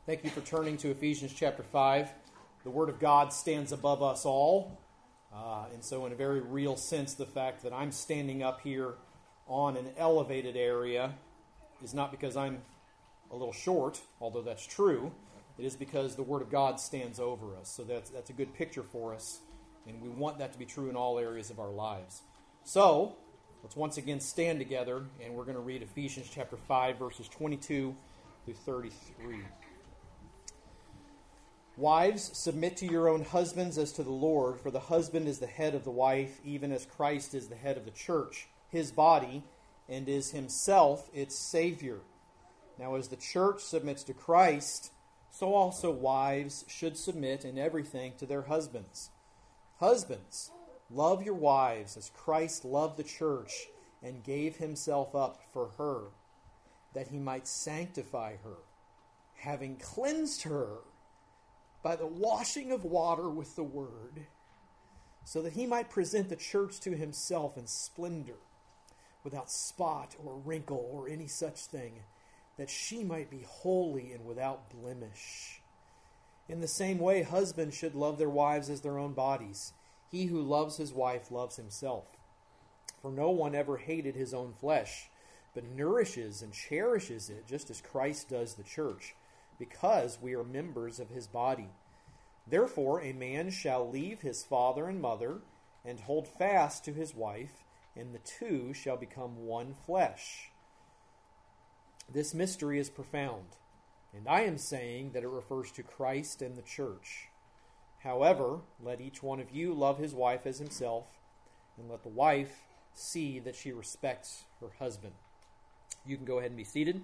Thank you for turning to Ephesians chapter 5. The Word of God stands above us all. And so in a very real sense, the fact that I'm standing up here on an elevated area is not because I'm a little short, although that's true. It is because the Word of God stands over us. So that's a good picture for us. And we want that to be true in all areas of our lives. So, let's once again stand together, and we're going to read Ephesians chapter 5, verses 22 through 33. Wives, submit to your own husbands as to the Lord, for the husband is the head of the wife, even as Christ is the head of the church, his body, and is himself its Savior. Now as the church submits to Christ, so also wives should submit in everything to their husbands. Husbands, love your wives as Christ loved the church and gave himself up for her, that he might sanctify her, having cleansed her by the washing of water with the word, so that he might present the church to himself in splendor, without spot or wrinkle or any such thing, that she might be holy and without blemish. In the same way, husbands should love their wives as their own bodies. He who loves his wife loves himself. For no one ever hated his own flesh, but nourishes and cherishes it, just as Christ does the church, because we are members of his body. Therefore, a man shall leave his father and mother, and hold fast to his wife, and the two shall become one flesh. This mystery is profound, and I am saying that it refers to Christ and the church. However, let each one of you love his wife as himself, and let the wife see that she respects her husband. You can go ahead and be seated.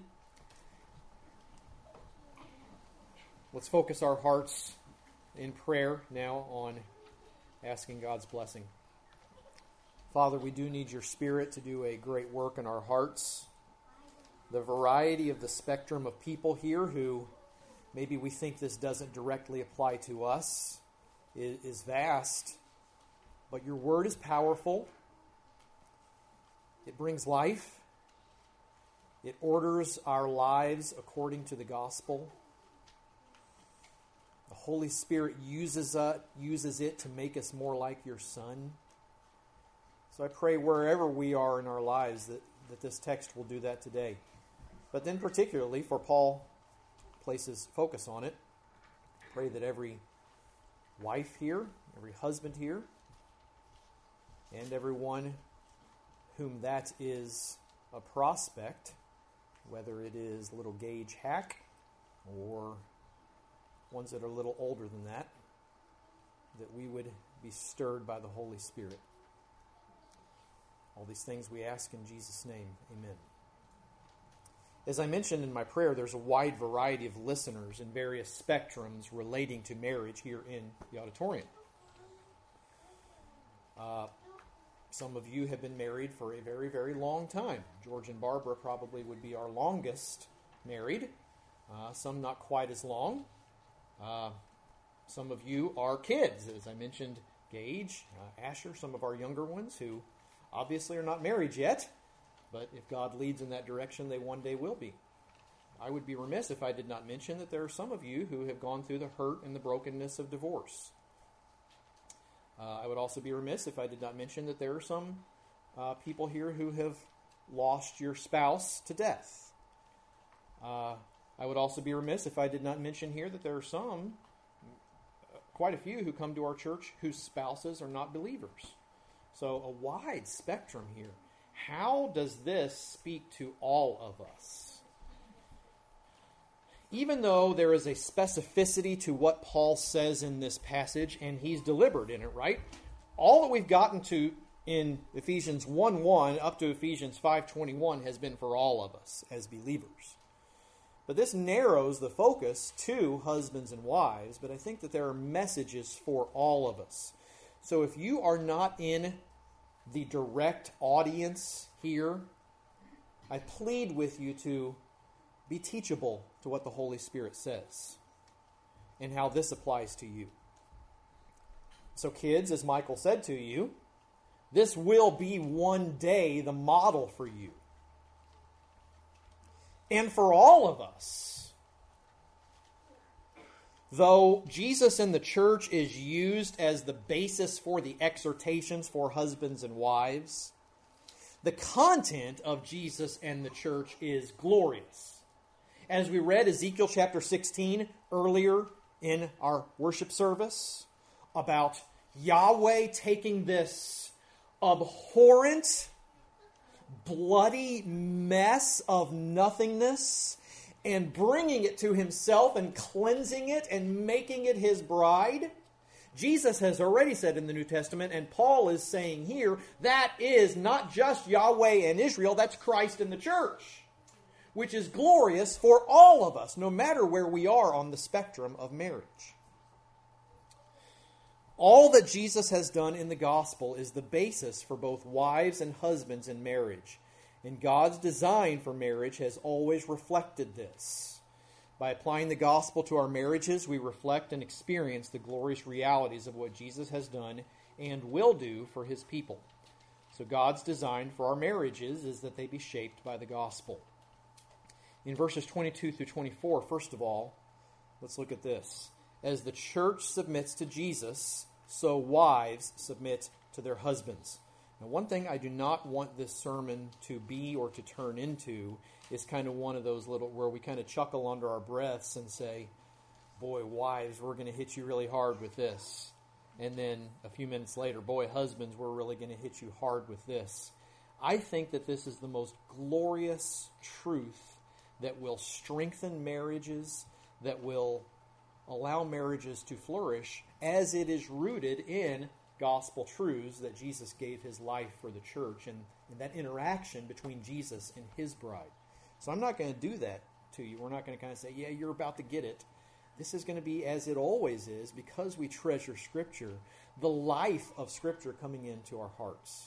Let's focus our hearts in prayer now on asking God's blessing. Father, we do need your Spirit to do a great work in our hearts. The variety of the spectrum of people here who maybe we think this doesn't directly apply to us is vast, but your word is powerful. It brings life. It orders our lives according to the gospel. The Holy Spirit uses it to make us more like your Son. So I pray wherever we are in our lives that this text will do that today. But then particularly, for Paul places focus on it, pray that every wife here, every husband here, and everyone whom that is a prospect, whether it is little Gage Hack or ones that are a little older than that we would be stirred by the Holy Spirit. All these things we ask in Jesus' name. Amen. As I mentioned in my prayer, there's a wide variety of listeners in various spectrums relating to marriage here in the auditorium. Some of you have been married for a very, very long time. George and Barbara probably would be our longest married. Some not quite as long. Some of you are kids, as I mentioned, Gage, Asher, some of our younger ones who obviously are not married yet, but if God leads in that direction, they one day will be. I would be remiss if I did not mention that there are some of you who have gone through the hurt and the brokenness of divorce. I would also be remiss if I did not mention that there are some people here who have lost your spouse to death. I would also be remiss if I did not mention here that there are some, quite a few, who come to our church whose spouses are not believers. So a wide spectrum here. How does this speak to all of us? Even though there is a specificity to what Paul says in this passage, and he's deliberate in it, right? All that we've gotten to in Ephesians 1:1 up to Ephesians 5:21 has been for all of us as believers. But this narrows the focus to husbands and wives, but I think that there are messages for all of us. So if you are not in the direct audience here, I plead with you to be teachable to what the Holy Spirit says and how this applies to you. So kids, as Michael said to you, this will be one day the model for you. And for all of us. Though Jesus and the church is used as the basis for the exhortations for husbands and wives, the content of Jesus and the church is glorious. As we read Ezekiel chapter 16 earlier in our worship service, about Yahweh taking this abhorrent, bloody mess of nothingness and bringing it to himself and cleansing it and making it his bride. Jesus has already said in the New Testament, and Paul is saying here, that is not just Yahweh and Israel, that's Christ and the church, which is glorious for all of us, no matter where we are on the spectrum of marriage. All that Jesus has done in the gospel is the basis for both wives and husbands in marriage. And God's design for marriage has always reflected this. By applying the gospel to our marriages, we reflect and experience the glorious realities of what Jesus has done and will do for his people. So God's design for our marriages is that they be shaped by the gospel. In verses 22 through 24, first of all, let's look at this. As the church submits to Jesus, so wives submit to their husbands. Now, one thing I do not want this sermon to be or to turn into is kind of one of those little where we kind of chuckle under our breaths and say, boy, wives, we're going to hit you really hard with this. And then a few minutes later, boy, husbands, we're really going to hit you hard with this. I think that this is the most glorious truth that will strengthen marriages, that will allow marriages to flourish, as it is rooted in gospel truths that Jesus gave his life for the church and that interaction between Jesus and his bride. So I'm not going to do that to you. We're not going to kind of say, yeah, you're about to get it. This is going to be as it always is, because we treasure Scripture, the life of Scripture coming into our hearts.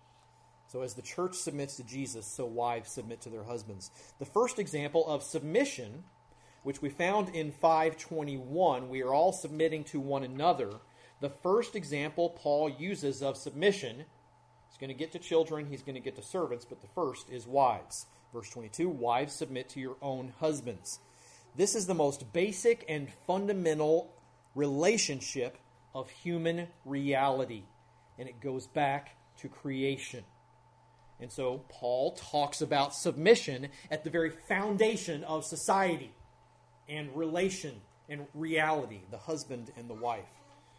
So as the church submits to Jesus, so wives submit to their husbands. The first example of submission, which we found in 5:21, we are all submitting to one another. The first example Paul uses of submission, he's going to get to children, he's going to get to servants, but the first is wives. Verse 22, wives, submit to your own husbands. This is the most basic and fundamental relationship of human reality, and it goes back to creation. And so Paul talks about submission at the very foundation of society and relation and reality, the husband and the wife.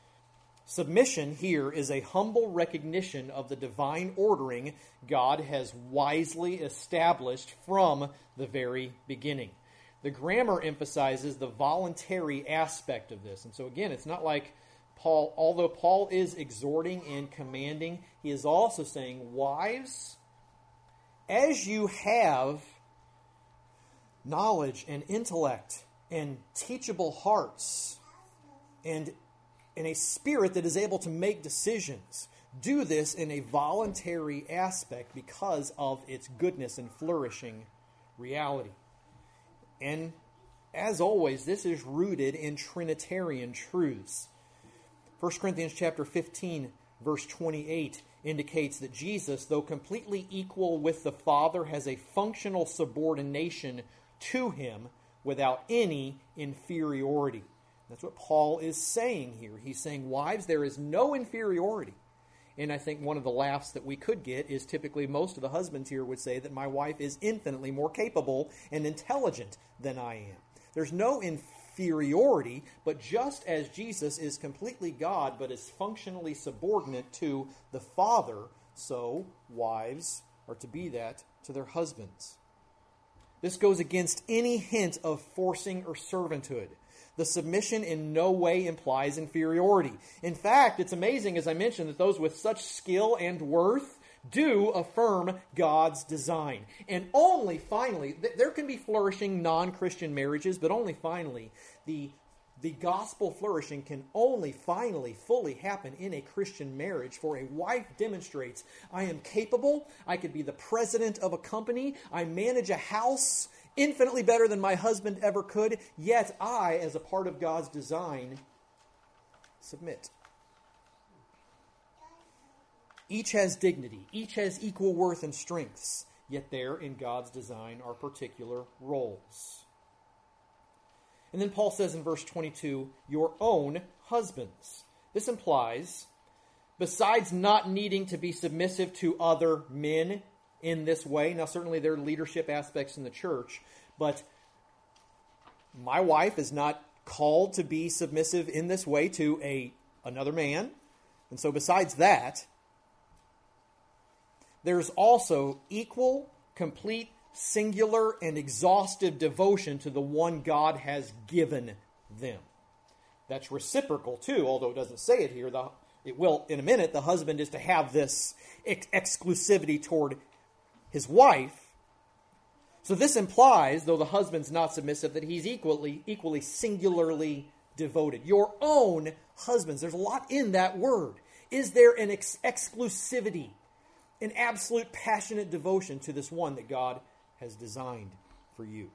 Submission here is a humble recognition of the divine ordering God has wisely established from the very beginning. The grammar emphasizes the voluntary aspect of this. And so again, it's not like Paul, although Paul is exhorting and commanding, he is also saying, wives, as you have knowledge and intellect and teachable hearts and a spirit that is able to make decisions, do this in a voluntary aspect because of its goodness and flourishing reality. And as always, this is rooted in Trinitarian truths. 1 Corinthians chapter 15, verse 28 indicates that Jesus, though completely equal with the Father, has a functional subordination to him without any inferiority. That's what Paul is saying here. He's saying, wives, there is no inferiority. And I think one of the laughs that we could get is typically most of the husbands here would say that my wife is infinitely more capable and intelligent than I am. There's no inferiority, but just as Jesus is completely God but is functionally subordinate to the Father, so wives are to be that to their husbands. This goes against any hint of forcing or servanthood. The submission in no way implies inferiority. In fact, it's amazing, as I mentioned, that those with such skill and worth do affirm God's design. And only finally, there can be flourishing non-Christian marriages, but only finally, the gospel flourishing can only finally fully happen in a Christian marriage, for a wife demonstrates, I am capable, I could be the president of a company, I manage a house infinitely better than my husband ever could, yet I, as a part of God's design, submit. Each has dignity, each has equal worth and strengths, yet there in God's design are particular roles. And then Paul says in verse 22, your own husbands. This implies, besides not needing to be submissive to other men in this way, now certainly there are leadership aspects in the church, but my wife is not called to be submissive in this way to another man. And so besides that, there's also equal, complete, singular, and exhaustive devotion to the one God has given them. That's reciprocal too, although it doesn't say it here. It will in a minute. The husband is to have this exclusivity toward his wife. So this implies, though the husband's not submissive, that he's equally singularly devoted. Your own husbands. There's a lot in that word. Is there an exclusivity, an absolute passionate devotion to this one that God has designed for you?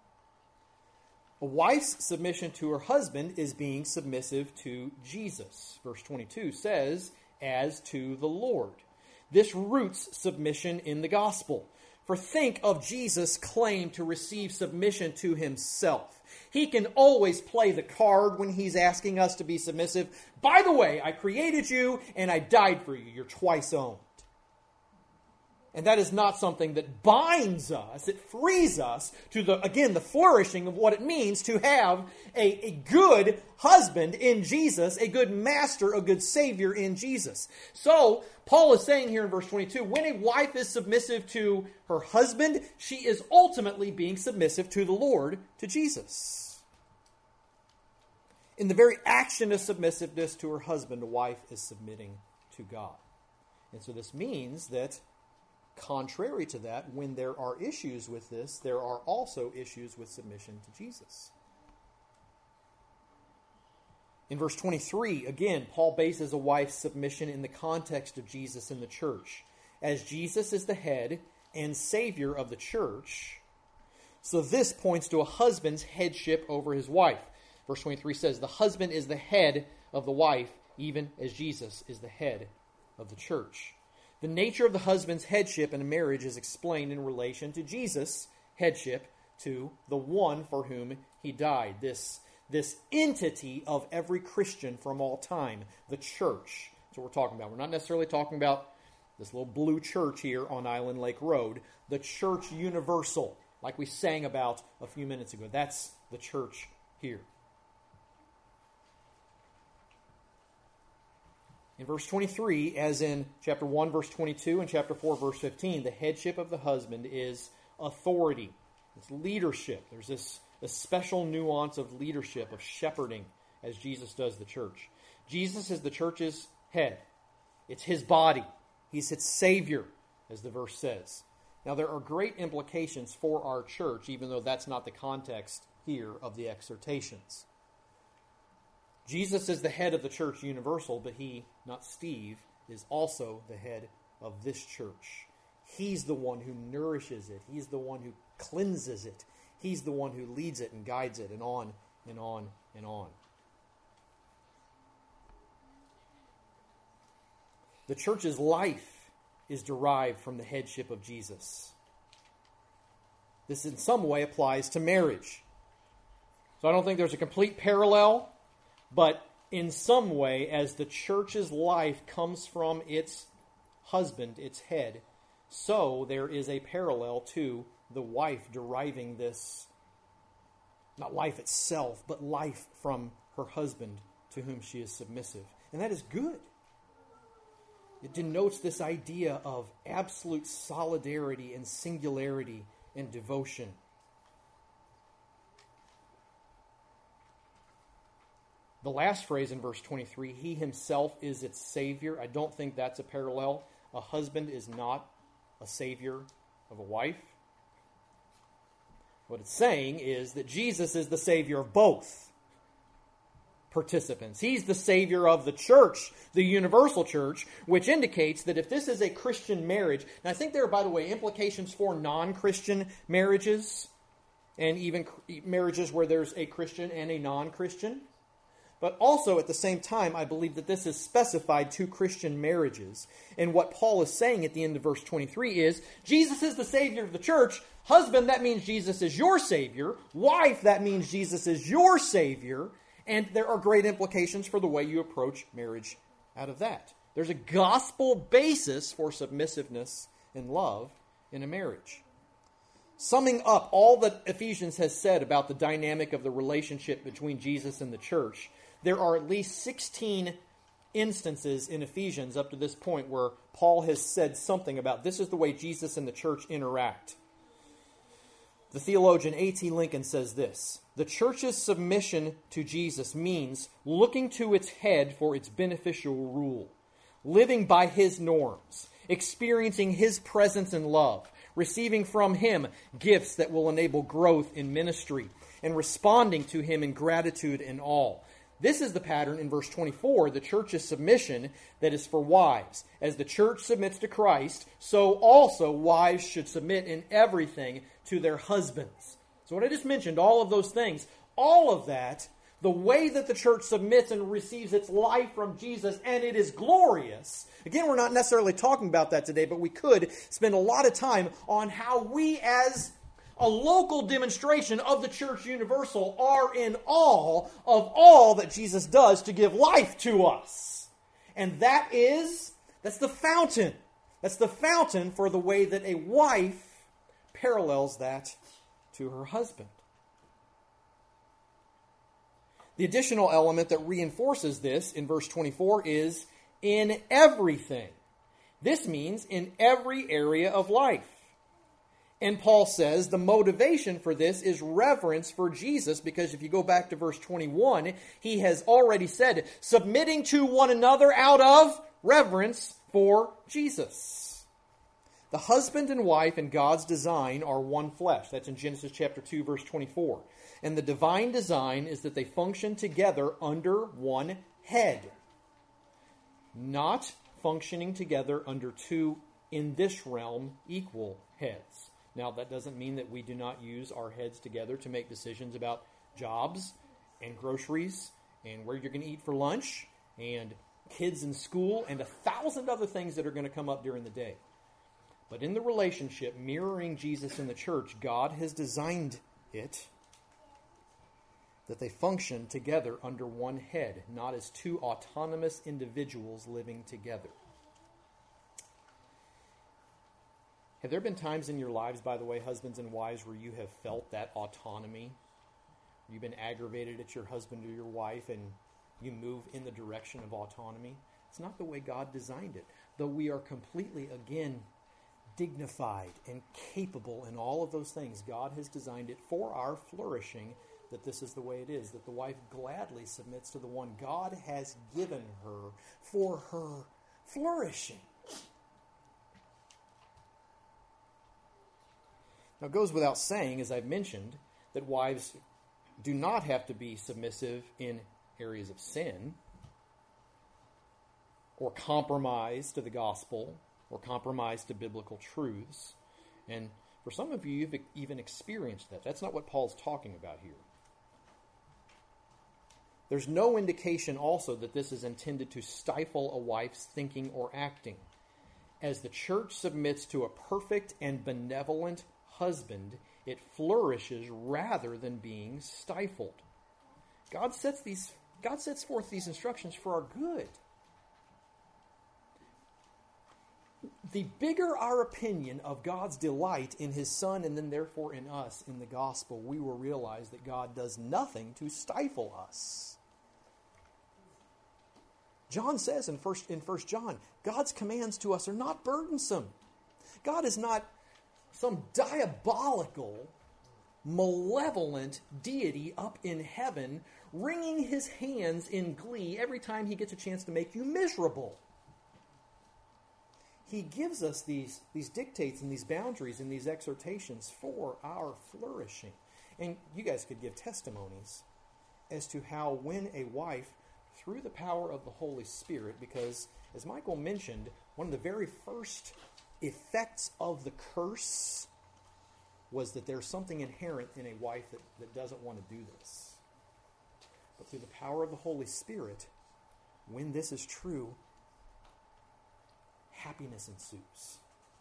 A wife's submission to her husband is being submissive to Jesus. Verse 22 says, as to the Lord. This roots submission in the gospel. For think of Jesus' claim to receive submission to himself. He can always play the card when he's asking us to be submissive. By the way, I created you and I died for you. You're twice owned. And that is not something that binds us. It frees us to the flourishing of what it means to have a good husband in Jesus, a good master, a good Savior in Jesus. So, Paul is saying here in verse 22, when a wife is submissive to her husband, she is ultimately being submissive to the Lord, to Jesus. In the very action of submissiveness to her husband, a wife is submitting to God. And so this means that contrary to that, when there are issues with this, there are also issues with submission to Jesus. In verse 23, again, Paul bases a wife's submission in the context of Jesus in the church. As Jesus is the head and Savior of the church, so this points to a husband's headship over his wife. Verse 23 says, the husband is the head of the wife, even as Jesus is the head of the church. The nature of the husband's headship in a marriage is explained in relation to Jesus' headship to the one for whom he died. This entity of every Christian from all time, the church. That's what we're talking about. We're not necessarily talking about this little blue church here on Island Lake Road. The church universal, like we sang about a few minutes ago. That's the church here. In verse 23, as in chapter 1, verse 22, and chapter 4, verse 15, the headship of the husband is authority. It's leadership. There's this special nuance of leadership, of shepherding, as Jesus does the church. Jesus is the church's head. It's his body. He's its Savior, as the verse says. Now, there are great implications for our church, even though that's not the context here of the exhortations. Jesus is the head of the church universal, but he, not Steve, is also the head of this church. He's the one who nourishes it. He's the one who cleanses it. He's the one who leads it and guides it, and on and on and on. The church's life is derived from the headship of Jesus. This in some way applies to marriage. So I don't think there's a complete parallel, but in some way, as the church's life comes from its husband, its head, so there is a parallel to the wife deriving this, not life itself, but life from her husband to whom she is submissive. And that is good. It denotes this idea of absolute solidarity and singularity and devotion. The last phrase in verse 23, he himself is its Savior. I don't think that's a parallel. A husband is not a Savior of a wife. What it's saying is that Jesus is the Savior of both participants. He's the Savior of the church, the universal church, which indicates that if this is a Christian marriage, and I think there are, by the way, implications for non-Christian marriages, and even marriages where there's a Christian and a non-Christian. But also, at the same time, I believe that this is specified to Christian marriages. And what Paul is saying at the end of verse 23 is, Jesus is the Savior of the church. Husband, that means Jesus is your Savior. Wife, that means Jesus is your Savior. And there are great implications for the way you approach marriage out of that. There's a gospel basis for submissiveness and love in a marriage. Summing up all that Ephesians has said about the dynamic of the relationship between Jesus and the church, there are at least 16 instances in Ephesians up to this point where Paul has said something about this is the way Jesus and the church interact. The theologian A.T. Lincoln says this: the church's submission to Jesus means looking to its head for its beneficial rule, living by his norms, experiencing his presence and love, receiving from him gifts that will enable growth in ministry, and responding to him in gratitude and awe. This is the pattern in verse 24, the church's submission that is for wives. As the church submits to Christ, so also wives should submit in everything to their husbands. So what I just mentioned, all of those things, all of that, the way that the church submits and receives its life from Jesus, and it is glorious. Again, we're not necessarily talking about that today, but we could spend a lot of time on how we as a local demonstration of the church universal are in awe of all that Jesus does to give life to us. And that's the fountain. That's the fountain for the way that a wife parallels that to her husband. The additional element that reinforces this in verse 24 is in everything. This means in every area of life. And Paul says the motivation for this is reverence for Jesus, because if you go back to verse 21, he has already said, submitting to one another out of reverence for Jesus. The husband and wife in God's design are one flesh. That's in Genesis chapter 2, verse 24. And the divine design is that they function together under one head, not functioning together under two, in this realm, equal heads. Now, that doesn't mean that we do not use our heads together to make decisions about jobs and groceries and where you're going to eat for lunch and kids in school and 1,000 other things that are going to come up during the day. But in the relationship mirroring Jesus in the church, God has designed it that they function together under one head, not as two autonomous individuals living together. Have there been times in your lives, by the way, husbands and wives, where you have felt that autonomy? You've been aggravated at your husband or your wife and you move in the direction of autonomy? It's not the way God designed it. Though we are completely, again, dignified and capable in all of those things, God has designed it for our flourishing, that this is the way it is, that the wife gladly submits to the one God has given her for her flourishing. Now, it goes without saying, as I've mentioned, that wives do not have to be submissive in areas of sin or compromise to the gospel or compromise to biblical truths. And for some of you, you've even experienced that. That's not what Paul's talking about here. There's no indication also that this is intended to stifle a wife's thinking or acting. As the church submits to a perfect and benevolent husband, it flourishes rather than being stifled. God sets forth these instructions for our good. The bigger our opinion of God's delight in his Son and then therefore in us in the gospel, we will realize that God does nothing to stifle us. John says in 1 John, God's commands to us are not burdensome. God is not some diabolical, malevolent deity up in heaven wringing his hands in glee every time he gets a chance to make you miserable. He gives us these dictates and these boundaries and these exhortations for our flourishing. And you guys could give testimonies as to how when a wife, through the power of the Holy Spirit, because as Michael mentioned, one of the very first effects of the curse was that there's something inherent in a wife that doesn't want to do this. But through the power of the Holy Spirit, when this is true, happiness ensues.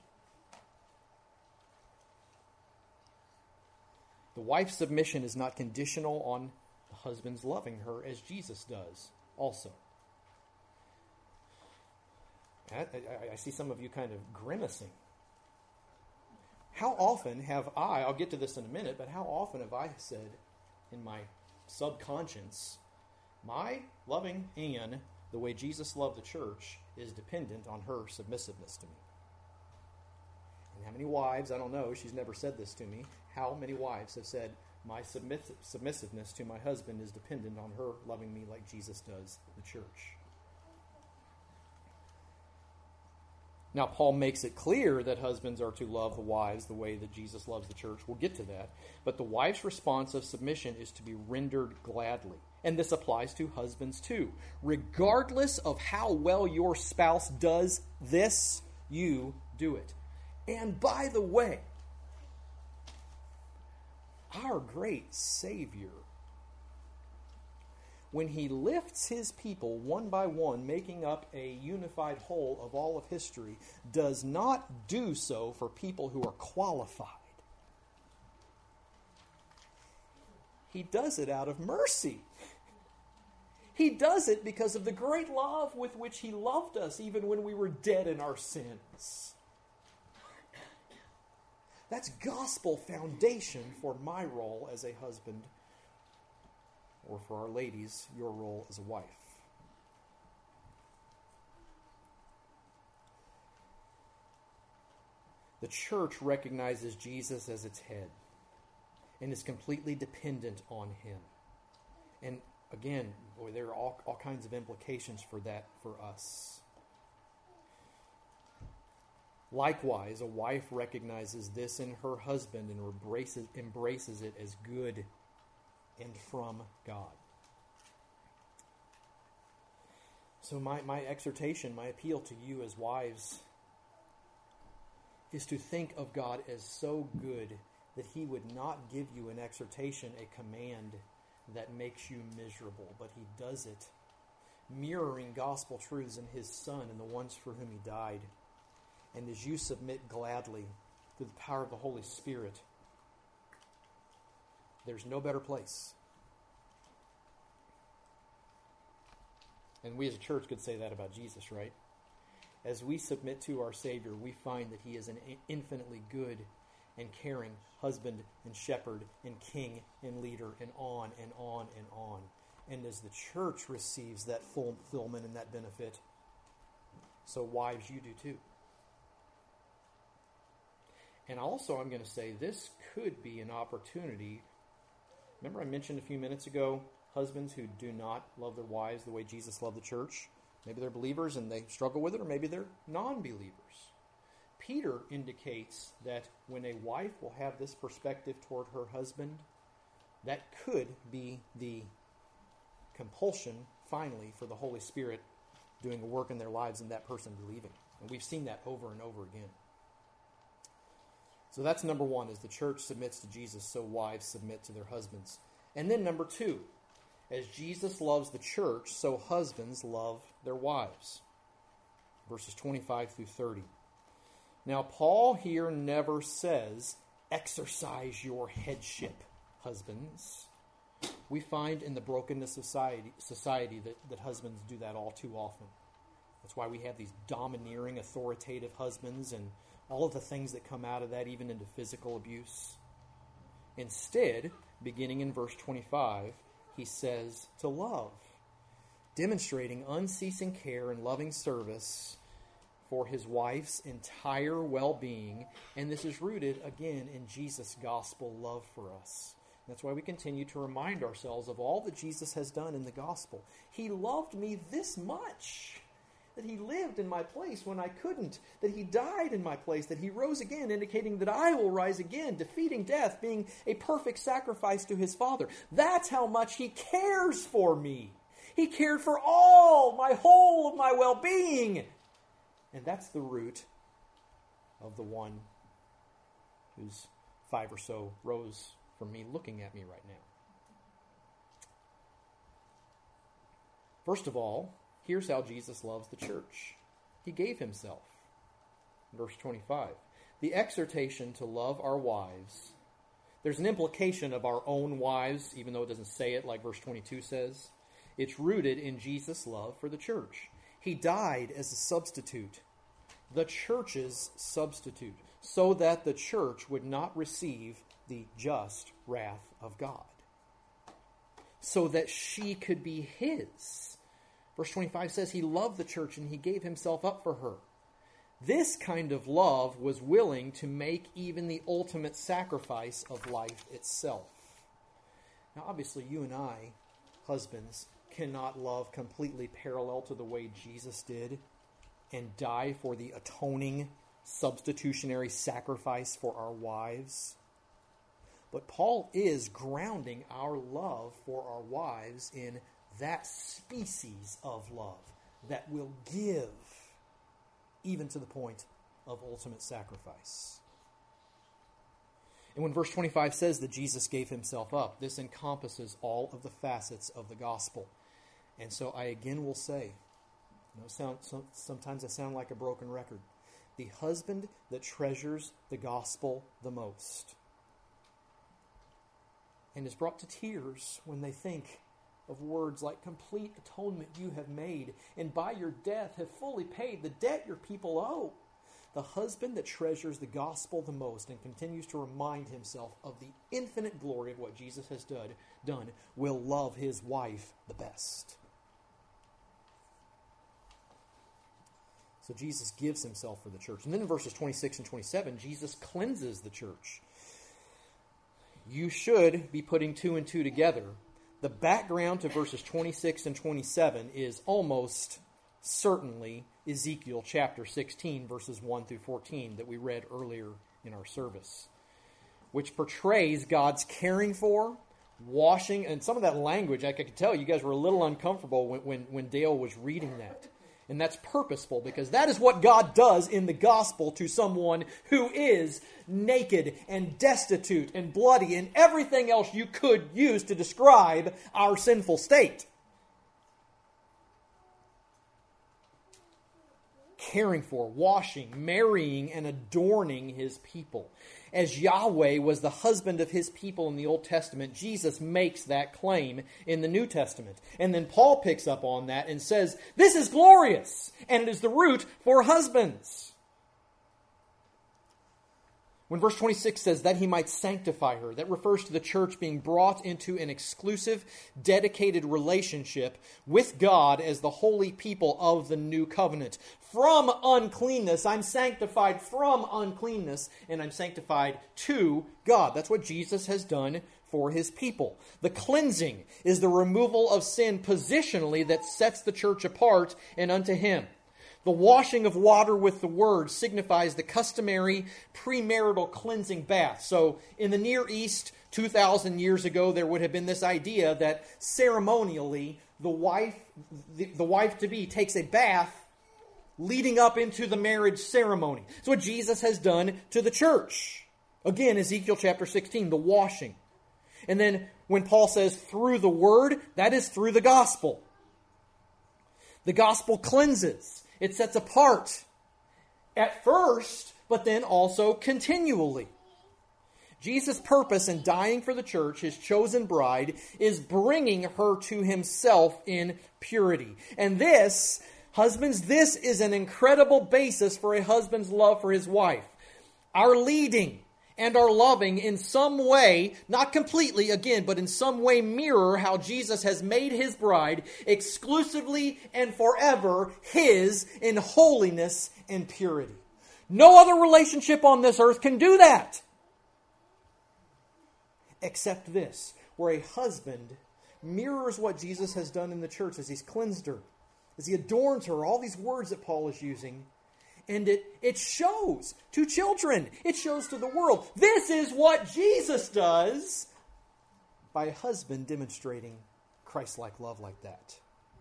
The wife's submission is not conditional on the husband's loving her, as Jesus does also. I see some of you kind of grimacing. How often have I'll get to this in a minute, but how often have I said in my subconscious, my loving Anne, the way Jesus loved the church, is dependent on her submissiveness to me? And how many wives, I don't know, she's never said this to me, how many wives have said, my submissiveness to my husband is dependent on her loving me like Jesus does the church? Now, Paul makes it clear that husbands are to love the wives the way that Jesus loves the church. We'll get to that. But the wife's response of submission is to be rendered gladly. And this applies to husbands too. Regardless of how well your spouse does this, you do it. And by the way, our great Savior, when he lifts his people one by one, making up a unified whole of all of history, does not do so for people who are qualified. He does it out of mercy. He does it because of the great love with which he loved us even when we were dead in our sins. That's gospel foundation for my role as a husband, or for our ladies, your role as a wife. The church recognizes Jesus as its head and is completely dependent on him. And again, boy, there are all kinds of implications for that for us. Likewise, a wife recognizes this in her husband and embraces it as good and from God. So my exhortation, my appeal to you as wives is to think of God as so good that he would not give you an exhortation, a command that makes you miserable, but he does it mirroring gospel truths in his Son and the ones for whom he died. And as you submit gladly through the power of the Holy Spirit, there's no better place. And we as a church could say that about Jesus, right? As we submit to our Savior, we find that he is an infinitely good and caring husband and shepherd and king and leader and on and on and on. And as the church receives that fulfillment and that benefit, so wives, you do too. And also I'm going to say this could be an opportunity. Remember I mentioned a few minutes ago, husbands who do not love their wives the way Jesus loved the church. Maybe they're believers and they struggle with it, or maybe they're non-believers. Peter indicates that when a wife will have this perspective toward her husband, that could be the compulsion, finally, for the Holy Spirit doing a work in their lives and that person believing. And we've seen that over and over again. So that's number one, is the church submits to Jesus, so wives submit to their husbands. And then number two, as Jesus loves the church, so husbands love their wives. Verses 25 through 30. Now, Paul here never says, exercise your headship, husbands. We find in the brokenness of society that husbands do that all too often. That's why we have these domineering, authoritative husbands and all of the things that come out of that, even into physical abuse. Instead, beginning in verse 25, he says to love, demonstrating unceasing care and loving service for his wife's entire well-being. And this is rooted, again, in Jesus' gospel love for us. That's why we continue to remind ourselves of all that Jesus has done in the gospel. He loved me this much, that he lived in my place when I couldn't, that he died in my place, that he rose again, indicating that I will rise again, defeating death, being a perfect sacrifice to his Father. That's how much he cares for me. He cared for my whole of my well-being. And that's the root of the one who's 5 or so rows from me looking at me right now. First of all, here's how Jesus loves the church. He gave himself. Verse 25. The exhortation to love our wives. There's an implication of our own wives, even though it doesn't say it like verse 22 says. It's rooted in Jesus' love for the church. He died as a substitute, the church's substitute, so that the church would not receive the just wrath of God, so that she could be his. Verse 25 says he loved the church and he gave himself up for her. This kind of love was willing to make even the ultimate sacrifice of life itself. Now, obviously, you and I, husbands, cannot love completely parallel to the way Jesus did and die for the atoning, substitutionary sacrifice for our wives. But Paul is grounding our love for our wives in that species of love that will give even to the point of ultimate sacrifice. And when verse 25 says that Jesus gave himself up, this encompasses all of the facets of the gospel. And so I again will say, sometimes I sound like a broken record, the husband that treasures the gospel the most and is brought to tears when they think of words like complete atonement you have made, and by your death have fully paid the debt your people owe. The husband that treasures the gospel the most and continues to remind himself of the infinite glory of what Jesus has done will love his wife the best. So Jesus gives himself for the church. And then in verses 26 and 27, Jesus cleanses the church. You should be putting two and two together. The background to verses 26 and 27 is almost certainly Ezekiel chapter 16, verses 1 through 14 that we read earlier in our service, which portrays God's caring for, washing, and some of that language, I could tell you guys were a little uncomfortable when Dale was reading that. And that's purposeful, because that is what God does in the gospel to someone who is naked and destitute and bloody and everything else you could use to describe our sinful state. Caring for, washing, marrying, and adorning his people. As Yahweh was the husband of his people in the Old Testament, Jesus makes that claim in the New Testament. And then Paul picks up on that and says, this is glorious, and it is the root for husbands. When verse 26 says that he might sanctify her, that refers to the church being brought into an exclusive, dedicated relationship with God as the holy people of the new covenant. From uncleanness, I'm sanctified from uncleanness, and I'm sanctified to God. That's what Jesus has done for his people. The cleansing is the removal of sin positionally that sets the church apart and unto him. The washing of water with the word signifies the customary premarital cleansing bath. So in the Near East, 2,000 years ago, there would have been this idea that ceremonially the wife-to-be takes a bath leading up into the marriage ceremony. That's what Jesus has done to the church. Again, Ezekiel chapter 16, the washing. And then when Paul says through the word, that is through the gospel. The gospel cleanses. It sets apart at first, but then also continually. Jesus' purpose in dying for the church, his chosen bride, is bringing her to himself in purity. And this, husbands, this is an incredible basis for a husband's love for his wife. Our leading and our loving in some way, not completely again, but in some way mirror how Jesus has made his bride exclusively and forever his in holiness and purity. No other relationship on this earth can do that. Except this, where a husband mirrors what Jesus has done in the church as he's cleansed her, as he adorns her, all these words that Paul is using. And it shows to children. It shows to the world. This is what Jesus does by a husband demonstrating Christ-like love like that.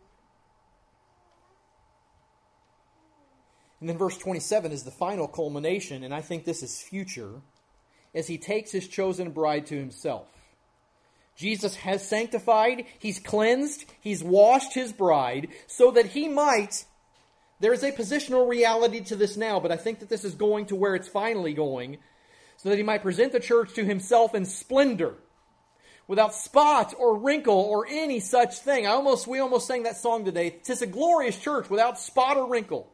And then verse 27 is the final culmination, and I think this is future, as he takes his chosen bride to himself. Jesus has sanctified, He's cleansed, He's washed His bride, so that He might, there is a positional reality to this now, but I think that this is going to where it's finally going, so that He might present the church to Himself in splendor, without spot or wrinkle or any such thing. We almost sang that song today. "'Tis a glorious church without spot or wrinkle,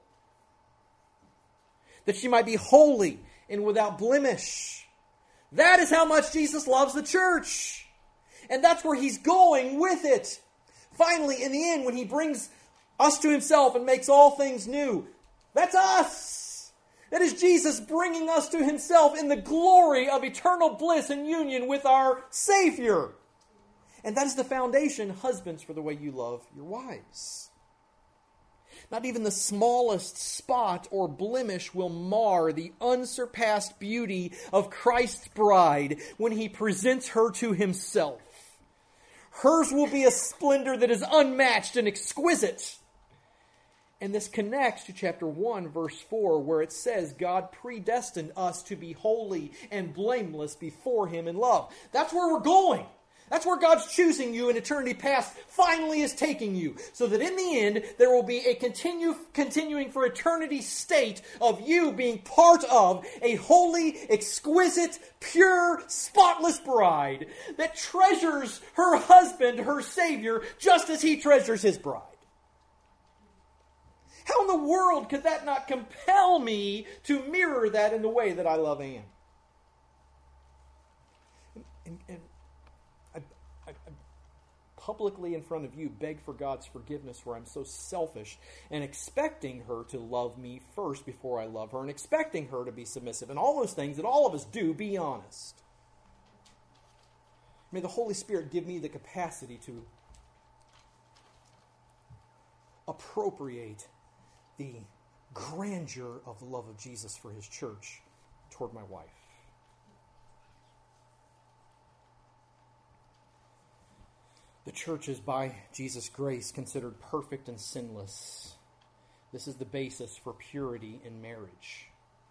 that she might be holy and without blemish." That is how much Jesus loves the church. And that's where He's going with it. Finally, in the end, when He brings us to Himself and makes all things new, that's us. That is Jesus bringing us to Himself in the glory of eternal bliss and union with our Savior. And that is the foundation, husbands, for the way you love your wives. Not even the smallest spot or blemish will mar the unsurpassed beauty of Christ's bride when He presents her to Himself. Hers will be a splendor that is unmatched and exquisite. And this connects to chapter 1, verse 4, where it says, God predestined us to be holy and blameless before Him in love. That's where we're going. That's where God's choosing you in eternity past finally is taking you. So that in the end, there will be a continuing for eternity state of you being part of a holy, exquisite, pure, spotless bride that treasures her husband, her Savior, just as He treasures His bride. How in the world could that not compel me to mirror that in the way that I love Anne? And I publicly in front of you beg for God's forgiveness where I'm so selfish and expecting her to love me first before I love her and expecting her to be submissive and all those things that all of us do, be honest. May the Holy Spirit give me the capacity to appropriate the grandeur of the love of Jesus for His church toward my wife. The church is by Jesus' grace considered perfect and sinless. This is the basis for purity in marriage.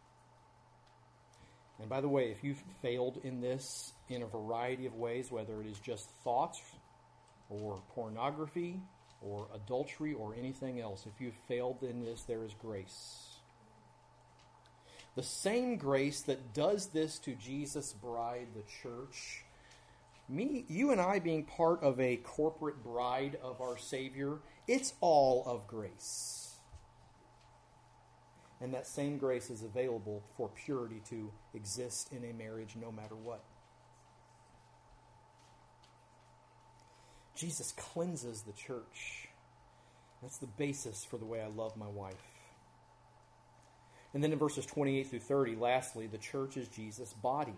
And by the way, if you've failed in this in a variety of ways, whether it is just thoughts or pornography or adultery or anything else, if you've failed in this, there is grace. The same grace that does this to Jesus' bride, the church, you and I being part of a corporate bride of our Savior, it's all of grace. And that same grace is available for purity to exist in a marriage no matter what. Jesus cleanses the church. That's the basis for the way I love my wife. And then in verses 28 through 30, lastly, the church is Jesus' body.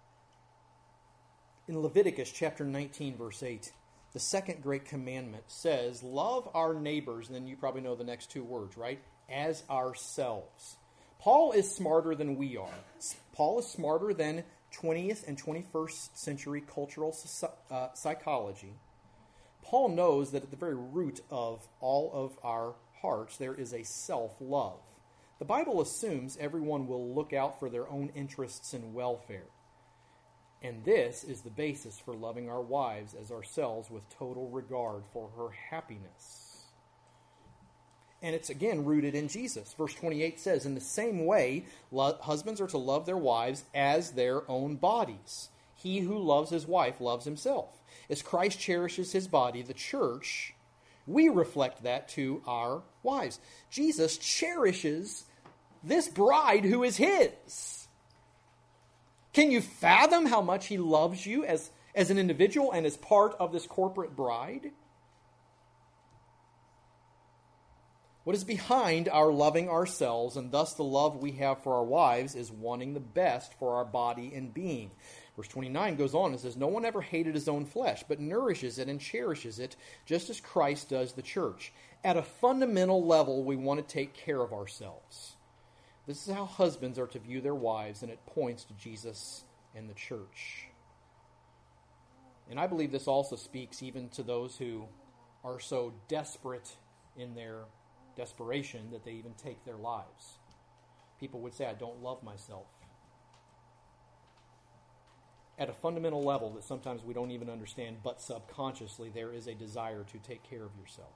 In Leviticus chapter 19, verse 8, the second great commandment says, love our neighbors, and then you probably know the next two words, right? As ourselves. Paul is smarter than we are. Paul is smarter than 20th and 21st century cultural psychology. Paul knows that at the very root of all of our hearts, there is a self-love. The Bible assumes everyone will look out for their own interests and welfare. And this is the basis for loving our wives as ourselves with total regard for her happiness. And it's again rooted in Jesus. Verse 28 says, in the same way, husbands are to love their wives as their own bodies. He who loves his wife loves himself. As Christ cherishes His body, the church, we reflect that to our wives. Jesus cherishes this bride who is His. Can you fathom how much He loves you as an individual and as part of this corporate bride? What is behind our loving ourselves and thus the love we have for our wives is wanting the best for our body and being. Verse 29 goes on and says, no one ever hated his own flesh, but nourishes it and cherishes it, just as Christ does the church. At a fundamental level, we want to take care of ourselves. This is how husbands are to view their wives, and it points to Jesus and the church. And I believe this also speaks even to those who are so desperate in their desperation that they even take their lives. People would say, I don't love myself. at a fundamental level that sometimes we don't even understand, but subconsciously there is a desire to take care of yourself.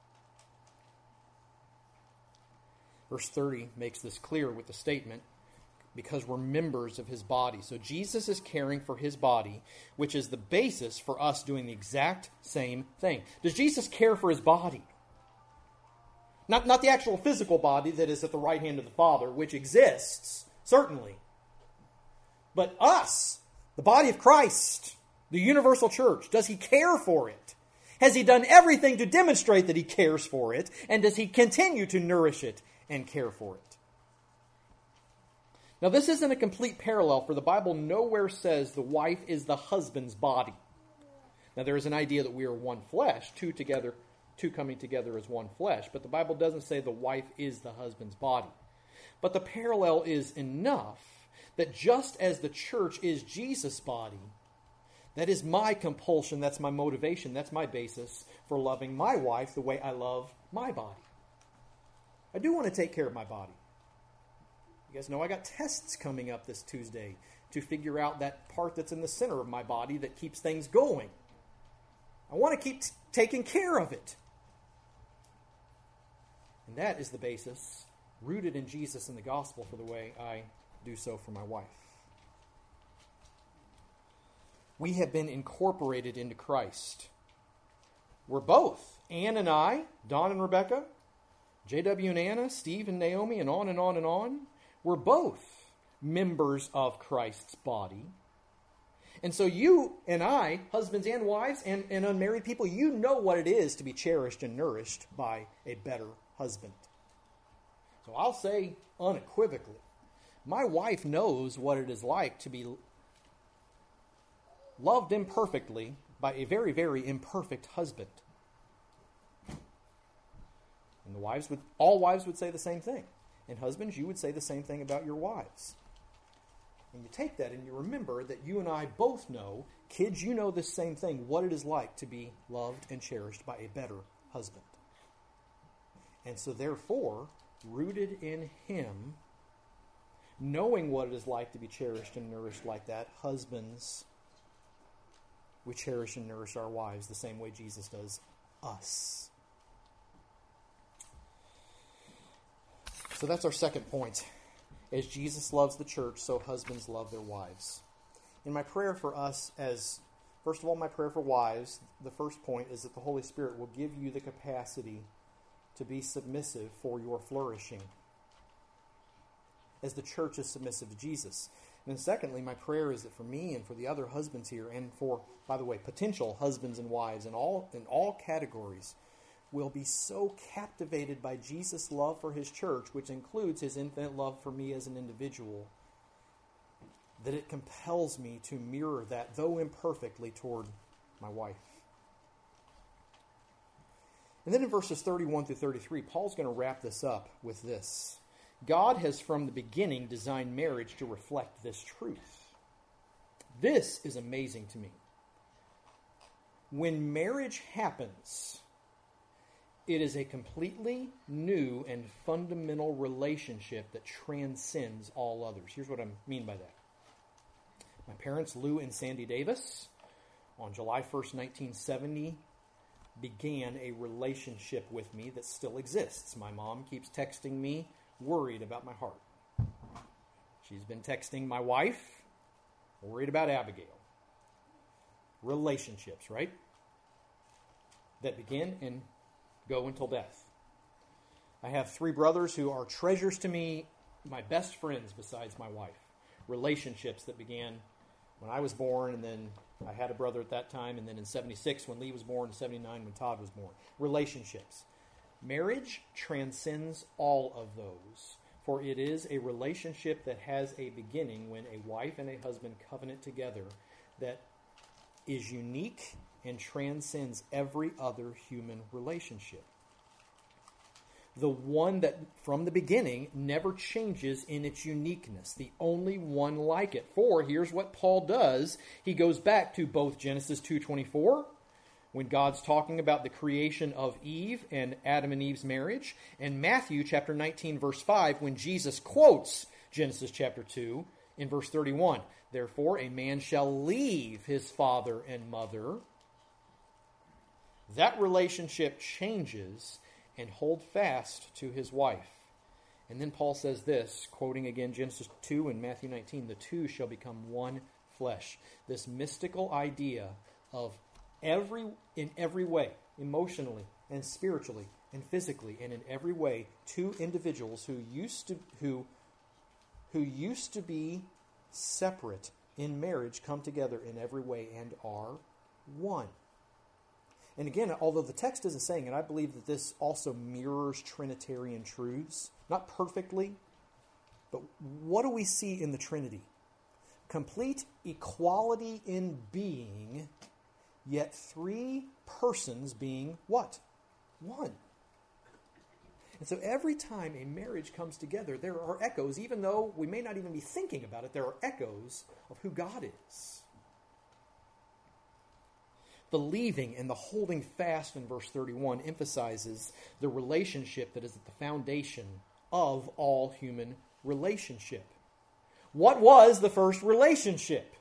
Verse 30 makes this clear with the statement, because we're members of his body. So Jesus is caring for his body, which is the basis for us doing the exact same thing. Does Jesus care for his body? Not the actual physical body that is at the right hand of the Father, which exists, certainly. But us, the body of Christ, the universal church, does he care for it? Has he done everything to demonstrate that he cares for it? And does he continue to nourish it and care for it? Now, this isn't a complete parallel, for the Bible nowhere says the wife is the husband's body. Now, there is an idea that we are one flesh, two coming together as one flesh, but the Bible doesn't say the wife is the husband's body. But the parallel is enough that just as the church is Jesus' body, that is my compulsion, that's my motivation, that's my basis for loving my wife the way I love my body. I do want to take care of my body. You guys know I got tests coming up this Tuesday to figure out that part that's in the center of my body that keeps things going. I want to keep taking care of it. And that is the basis, rooted in Jesus and the gospel, for the way I do so for my wife. We have been incorporated into Christ. We're both, Ann and I, Don and Rebecca, J.W. and Anna, Steve and Naomi, and on and on and on. We're both members of Christ's body. And so you and I, husbands and wives and unmarried people, you know what it is to be cherished and nourished by a better husband. So I'll say unequivocally, my wife knows what it is like to be loved imperfectly by a very, very imperfect husband. And all wives would say the same thing. And husbands, you would say the same thing about your wives. And you take that and you remember that you and I both know, kids, you know this same thing, what it is like to be loved and cherished by a better husband. And so therefore, rooted in him, knowing what it is like to be cherished and nourished like that, husbands, we cherish and nourish our wives the same way Jesus does us. So that's our second point. As Jesus loves the church, so husbands love their wives. And my prayer for us first of all, my prayer for wives, the first point is that the Holy Spirit will give you the capacity to be submissive for your flourishing, as the church is submissive to Jesus. And then secondly, my prayer is that for me and for the other husbands here, and for, by the way, potential husbands and wives in all categories, will be so captivated by Jesus' love for his church, which includes his infinite love for me as an individual, that it compels me to mirror that, though imperfectly, toward my wife. And then in verses 31 through 33, Paul's going to wrap this up with this. God has from the beginning designed marriage to reflect this truth. This is amazing to me. When marriage happens, it is a completely new and fundamental relationship that transcends all others. Here's what I mean by that. My parents, Lou and Sandy Davis, on July 1st, 1970, began a relationship with me that still exists. My mom keeps texting me, worried about my heart. She's been texting my wife, worried about Abigail. Relationships, right? That begin and go until death. I have 3 brothers who are treasures to me, my best friends besides my wife. Relationships that began when I was born, and then I had a brother at that time, and then in 76 when Lee was born, in 79 when Todd was born. Relationships. Marriage transcends all of those, for it is a relationship that has a beginning when a wife and a husband covenant together that is unique and transcends every other human relationship. The one that from the beginning never changes in its uniqueness, the only one like it. For here's what Paul does. He goes back to both Genesis 2:24, when God's talking about the creation of Eve and Adam and Eve's marriage, and Matthew chapter 19 verse 5, when Jesus quotes Genesis chapter 2 in verse 31. Therefore, a man shall leave his father and mother. That relationship changes and hold fast to his wife. And then Paul says this, quoting again Genesis 2 and Matthew 19, the two shall become one flesh. This mystical idea of in every way, emotionally and spiritually and physically and in every way, two individuals who used to be separate in marriage come together in every way and are one. And again, although the text isn't saying it, I believe that this also mirrors Trinitarian truths. Not perfectly, but what do we see in the Trinity? Complete equality in being, yet three persons being what? One. And so every time a marriage comes together, there are echoes, even though we may not even be thinking about it, there are echoes of who God is. The leaving and the holding fast in verse 31 emphasizes the relationship that is at the foundation of all human relationship. What was the first relationship?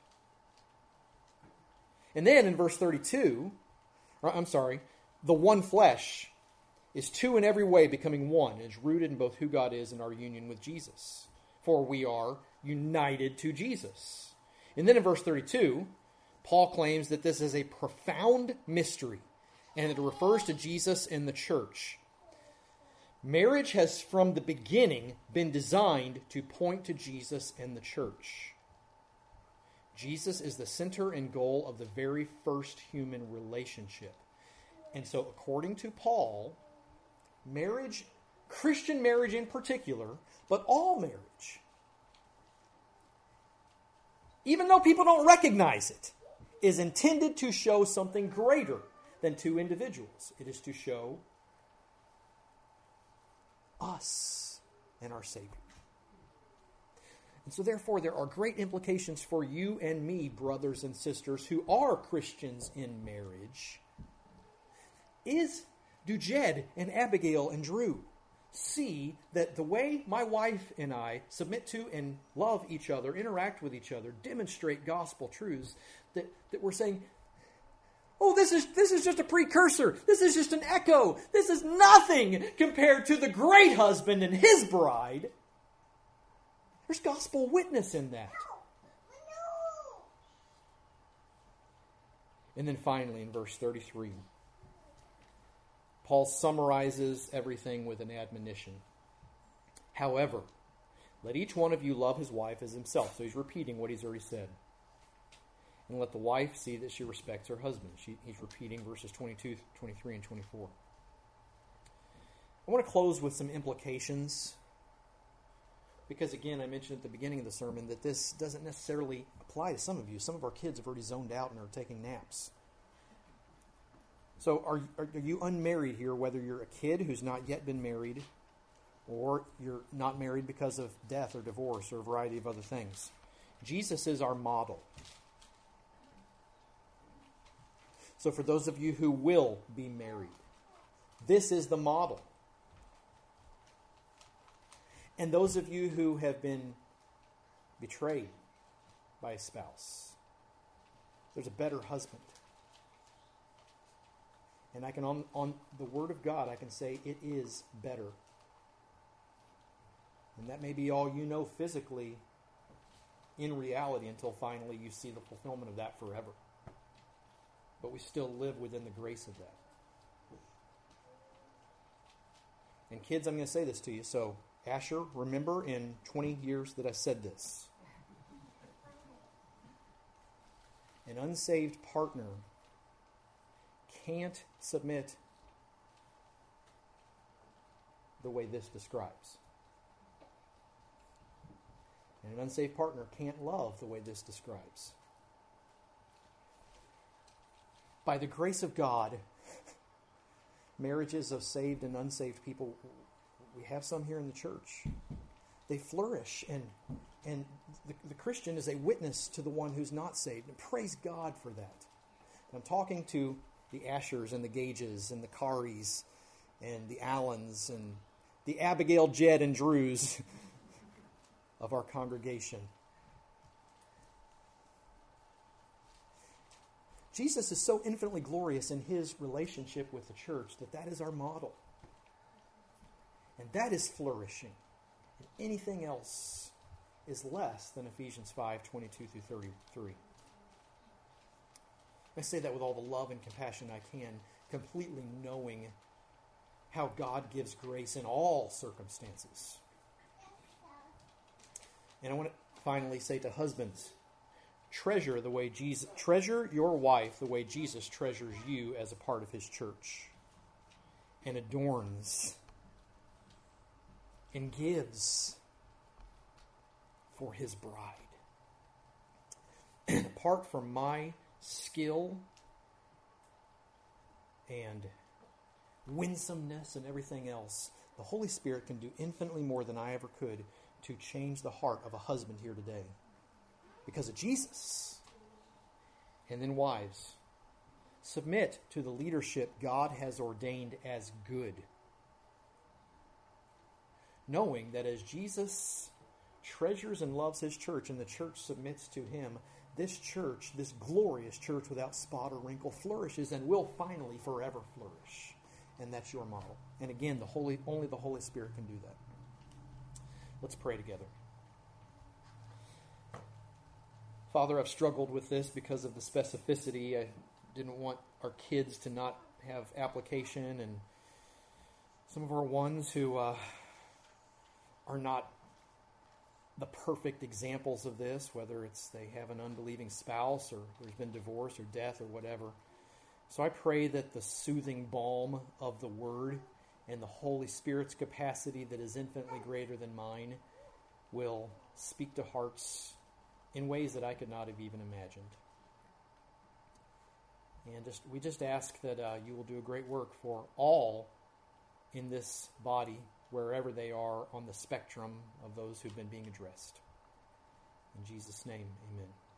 And then in verse 32, the one flesh is two in every way becoming one, and is rooted in both who God is and our union with Jesus. For we are united to Jesus. And then in verse 32, Paul claims that this is a profound mystery, and it refers to Jesus and the church. Marriage has from the beginning been designed to point to Jesus and the church. Jesus is the center and goal of the very first human relationship. And so according to Paul, marriage, Christian marriage in particular, but all marriage, even though people don't recognize it, is intended to show something greater than two individuals. It is to show us and our Savior. And so therefore there are great implications for you and me, brothers and sisters, who are Christians in marriage. Do Jed and Abigail and Drew see that the way my wife and I submit to and love each other, interact with each other, demonstrate gospel truths, that we're saying, oh, this is just a precursor. This is just an echo. This is nothing compared to the great husband and his bride. There's gospel witness in that. And then finally in verse 33, Paul summarizes everything with an admonition. However, let each one of you love his wife as himself. So he's repeating what he's already said. And let the wife see that she respects her husband. He's repeating verses 22, 23, and 24. I want to close with some implications. Because again, I mentioned at the beginning of the sermon that this doesn't necessarily apply to some of you. Some of our kids have already zoned out and are taking naps. So are you unmarried here, whether you're a kid who's not yet been married, or you're not married because of death or divorce or a variety of other things? Jesus is our model. So for those of you who will be married, this is the model. And those of you who have been betrayed by a spouse, there's a better husband. And I can, on the Word of God, I can say it is better. And that may be all you know physically in reality until finally you see the fulfillment of that forever. But we still live within the grace of that. And kids, I'm going to say this to you. So, Asher, remember in 20 years that I said this. An unsaved partner can't submit the way this describes. And an unsaved partner can't love the way this describes. By the grace of God, marriages of saved and unsaved people, we have some here in the church. They flourish, and the Christian is a witness to the one who's not saved. And praise God for that. And I'm talking to the Ashers and the Gages and the Careys and the Allens and the Abigail, Jed, and Drews of our congregation. Jesus is so infinitely glorious in his relationship with the church that is our model. And that is flourishing. And anything else is less than Ephesians 5:22 through 33. I say that with all the love and compassion I can, completely knowing how God gives grace in all circumstances. And I want to finally say to husbands, treasure your wife the way Jesus treasures you as a part of his church, and adorns and gives for his bride. And apart from my skill and winsomeness and everything else, the Holy Spirit can do infinitely more than I ever could to change the heart of a husband here today because of Jesus. And then wives, submit to the leadership God has ordained as good, knowing that as Jesus treasures and loves his church and the church submits to him, this church, this glorious church without spot or wrinkle, flourishes and will finally forever flourish. And that's your model. And again, only the Holy Spirit can do that. Let's pray together. Father, I've struggled with this because of the specificity. I didn't want our kids to not have application, and some of our ones who are not the perfect examples of this, whether it's they have an unbelieving spouse or there's been divorce or death or whatever. So I pray that the soothing balm of the Word and the Holy Spirit's capacity that is infinitely greater than mine will speak to hearts in ways that I could not have even imagined. And we just ask that you will do a great work for all in this body, wherever they are on the spectrum of those who've been being addressed. In Jesus' name, amen.